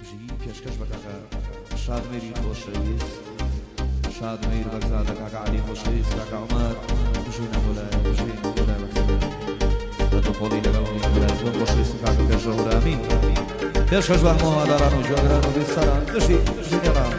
دژی پێشکەش بە کاکە شادمێری خۆشەویست شادمێر بەگزادە کاکە عەلی خۆشەویست کاکە عومەر بژینە بۆلایە بەخێر بە دڵخۆڵی لەگەڵ بەلای زۆر خۆشەویست کاکە پێشە هورامین پێشکەش بە هەموو هەواداران و جوێگران و بیستەران دژی ژینێران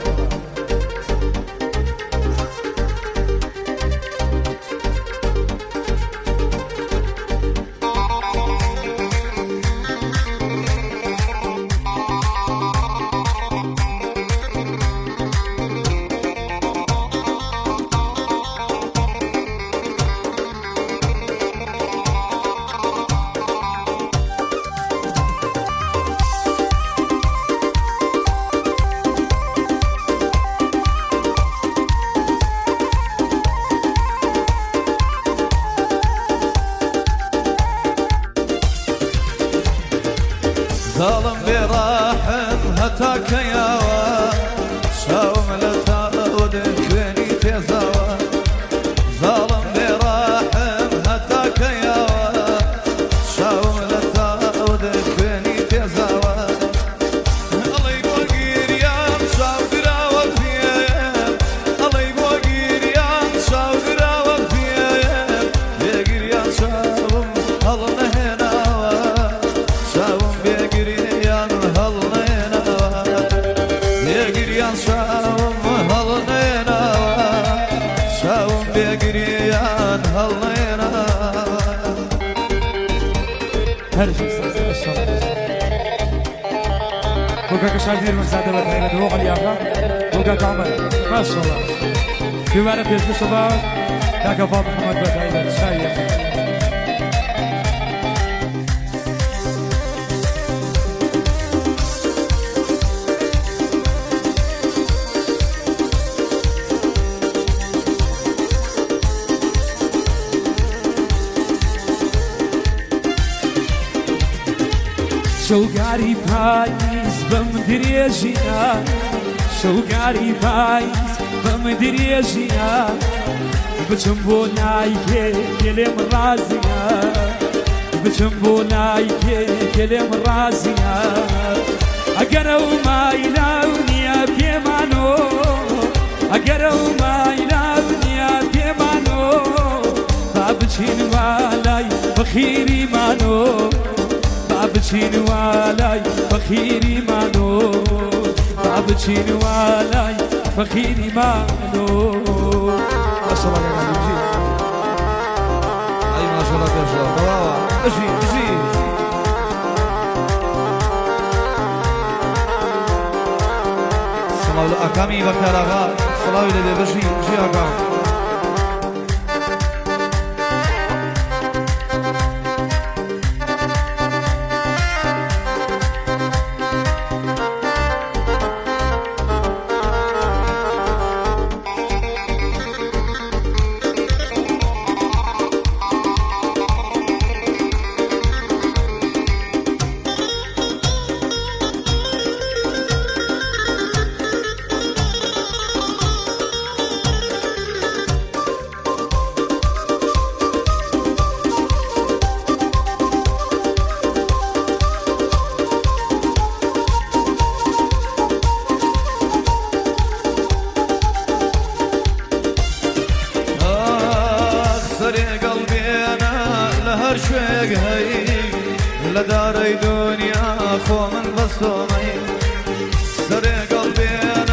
ظالم براحم هتاك ياوا شاوم لتاود كني تزاوا ظالم براحم هتاك ياوا شاوم لتاود كني تزاوا الله يبوغير يا شاودرا وفيم الله يبوغير يا شاودرا وفيم يغير يا شاوم الله هنا شاوم بيغريان هالنينا بيغريان شاوم هالنينا شاوم بيغريان هالنينا هر شيء صار وكاك شادير من سعادة بخير دوق اليافا وكاك عمر ما شاء الله في معنا في الشباب كاك فاطمة محمد بخير شايف شوقاري بايز بمدري اجينا شوقاري بايز بمدري اجينا بجنبوناي كلم رازيا بجنبوناي كلم رازيا اقرأ ما يلاوني بيمانو اقرأ ما يلاوني بيمانو بابجين والاي بخيري مانو بابچین والای فخیری مانو بابچین والای فخیری مانو ماشاءالله کاکە بژی ئەی ماشاءالله پێشەوە تەواوە بژی سڵاو لە ئاکامی بەکارەغا سڵاوی لەبێ بژی ئاکام هر شويق هاي لداري دنيا خو من بصومي سري قلبي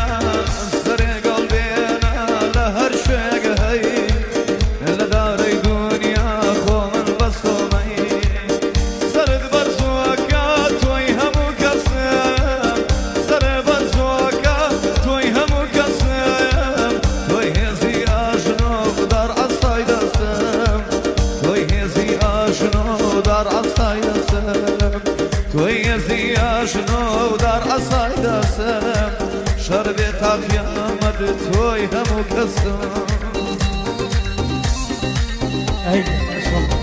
انا لهر شويق هاي لداري دنيا خو من بصومي سرد برزوكا توي همو قسم سرد برزوكا توي همو قسم توي هزي اجنو دار عصاي دسم توي هزي شنو دار عصاي دسم توي يزي شنو دار عصاي دسم شربت قيامت توي همو قسم اي ما شاء الله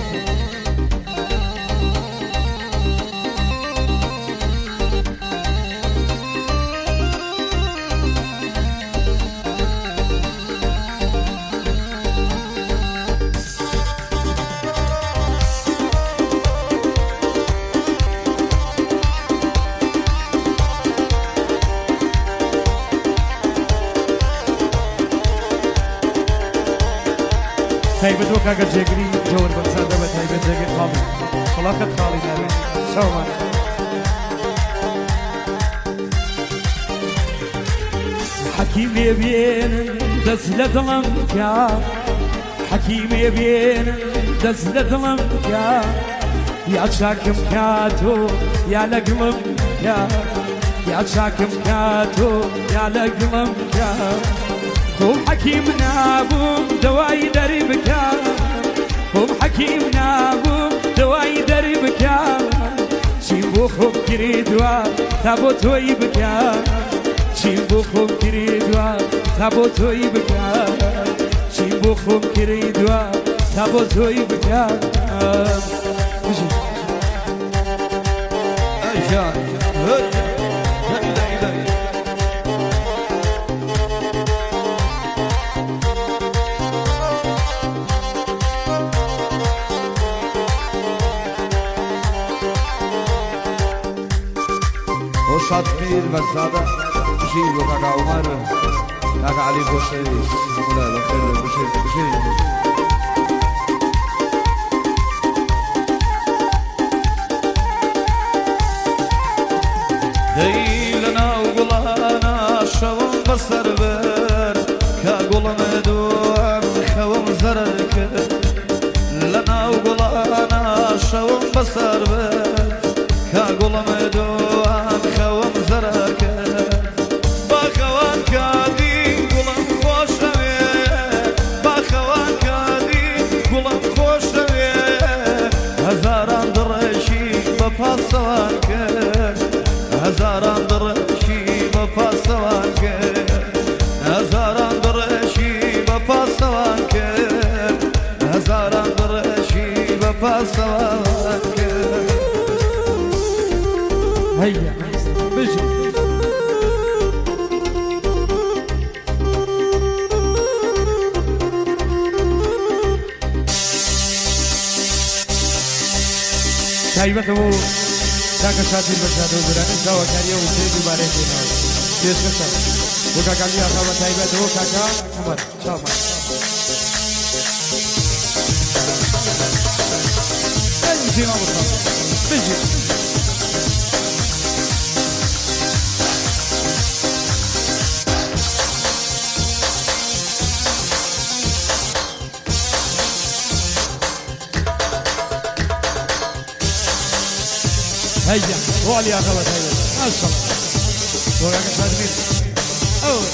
تایبەت وەک ئەگەر جێگری جۆر بەرزادە بە تایبەت جێگر خاڵی خڵاکەت خاڵی ناوێت ساومان حەکیمێ بێنن دەست لە دڵم بکە حەکیمێ بێنن دەست لە دڵم بکە یا چاکم کاتۆ یا لە گڵم بکە یا چاکم کاتۆ یا لە گڵم بکە خۆم حەکیم نابووم دەوای دەری بکە خۆم حەکیم نابووم دەوای دەری بکە چیم بۆ خۆم کردووە تا بۆ تۆی بکە چیم بۆ خۆم کردووە تا بۆ تۆی بکە چیم بۆ خۆم کردووە تا بۆ تۆی بکە شاد میر بزاده بشید و کاکا عمر کاکا علی خوشیست مولا بخیر بشید دیلنا و گلانا شوم بسر بر که گلم دوام خوم زرر کرد لنا و گلانا شوم بسر بر که گلم دوام خوم زرر کرد با خوان کردی گلم خوش نوید با خوان کردی گلم خوش نوید هزاران درشی با پاسوان کرد هزاران درشی با پاسوان کرد هزاران درشی با پاسوان کرد هزاران درشی با پاسوان کرد هيا بجي تایبەت بۆ کاکە شادی بەشادە و برانش داواکاریە و سێ دووبارەی پێناوە پێشکەشە بۆ کاکالی ئاغا بە تایبەتەوە کاکا عومەر چاومان بجي ما بخاف بجي هيا وعلي يا خبر هيا ما شاء الله وراك شادمين أول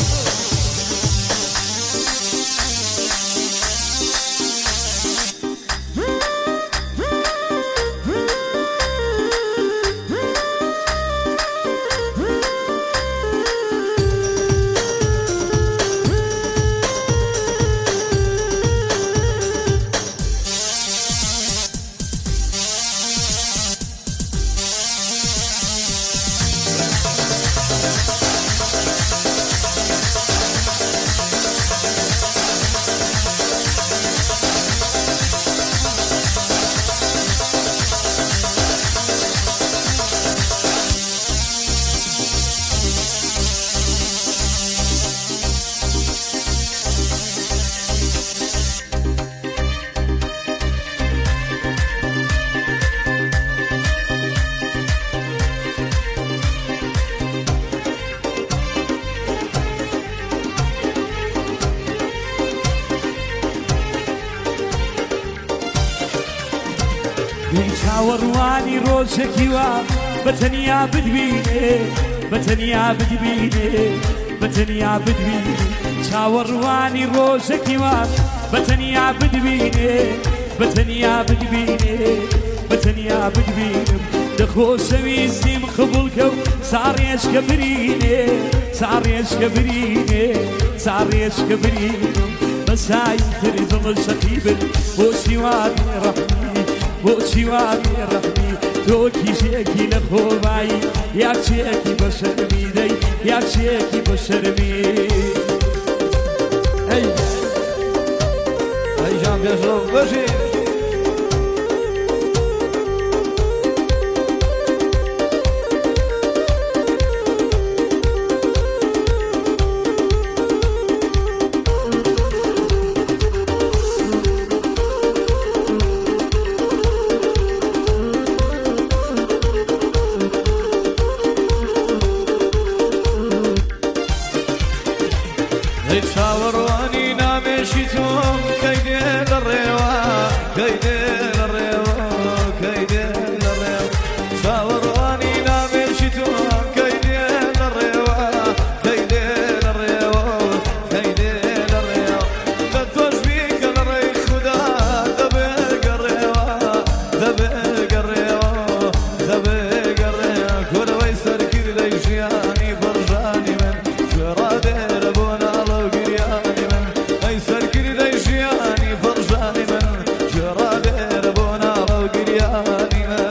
چاوەڕوانی ڕۆژێکی وا بەتەنیا بدبینێ بەتەنیا بدبینێ بەتەنیا بدبینێ چاوەڕوانی ڕۆژێکی وا بەتەنیا بدبینێ بەتەنیا بدبینێ بەتەنیا بدبینم دەخۆشەویستیم قبوڵکە و ساڕێشکە برینێ ساڕێشکە برینێ ساڕێشکە برینم بەسایی تری دڵ شەقیبن بۆ شیوانی ڕەحمی بۆ چیوانی ڕەحمی تۆ کیژێکی لە خۆبایی یاکچێکی بە شەرمی دەی یاکچێکی بە شەرمی ئەی جان بێژۆ بەژێ هی چاوەڕوانی نامێشی تۆم کەی دێ لە ڕێوە کەی دێ لە ڕێوە کەی دێ لە ڕێوە چاوەڕوانی نامێشی تۆم کەی دێ لە ڕێوە کەی دێ لە ڕێوە کەی دێ لە ڕێوە بە تۆش بیکە لە ڕێی خودا دەبێ گەڕێوە دەبێ گەڕێوە دەبێ گەڕێوە کورەوەی سەرکردەی ژیانی بەڕژانی من ژێڕادێرە بۆ ناڵە و گریانی من ئەی سەرکردەی ژیانی بەڕژانی من ژێڕادێرە بۆ ناڵە و گریانی من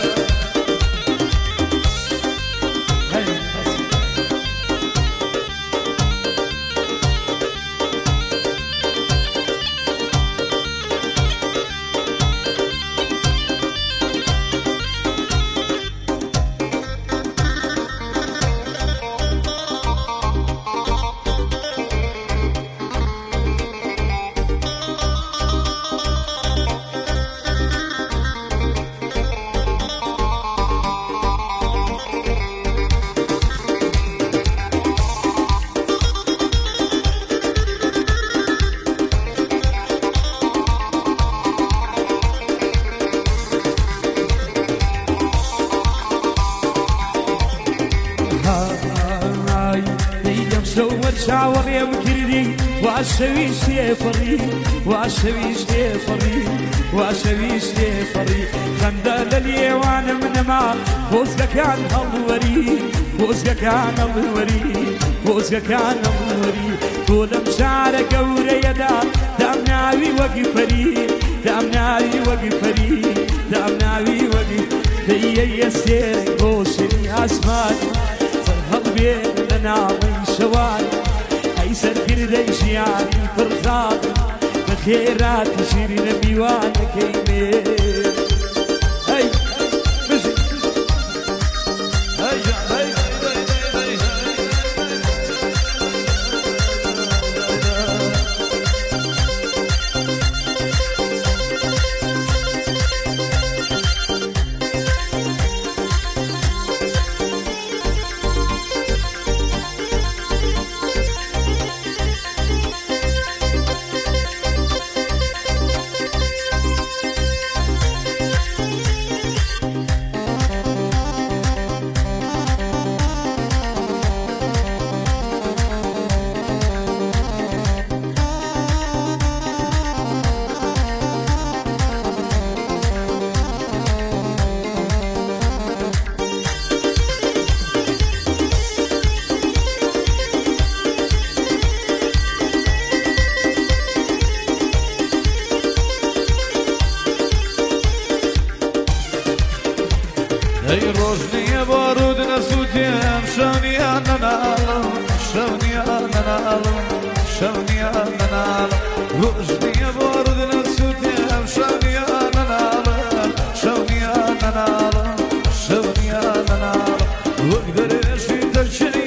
چاوەڕێم کردی وا شەویشتێ فەڕی وا شەویشتێ فەڕی وا شەویشتێ فەڕی خەندە لە لێوانم نەما خۆزگەکان هەڵوەری خۆزگەکان هەڵوەری خۆزگەکان هەڵوەری تۆ لەم شارە گەورەیەدا دامناوی وەگی فەری دامناوی وەگی فەری دامناوی وەگی دەیە سێرەی ڕۆشنی ئاسمانی سەر هەڵبێ لە ناڵەی شەوانی سەرکردەی ژیانی پڕزاد بە خێراتی شیرینە میوانەکەی مێ هەی بژی هەی هەی ڕۆژنیە بارود نەسووتێم شەونیان نەناڵم شەونیان نەناڵم شەونیان نەناڵم ڕۆژنیە بارود نەسووتێم شەونیان نەناڵم شەونیان نەناڵم شەونیان نەناڵم وەک دەرێشی دەرچنی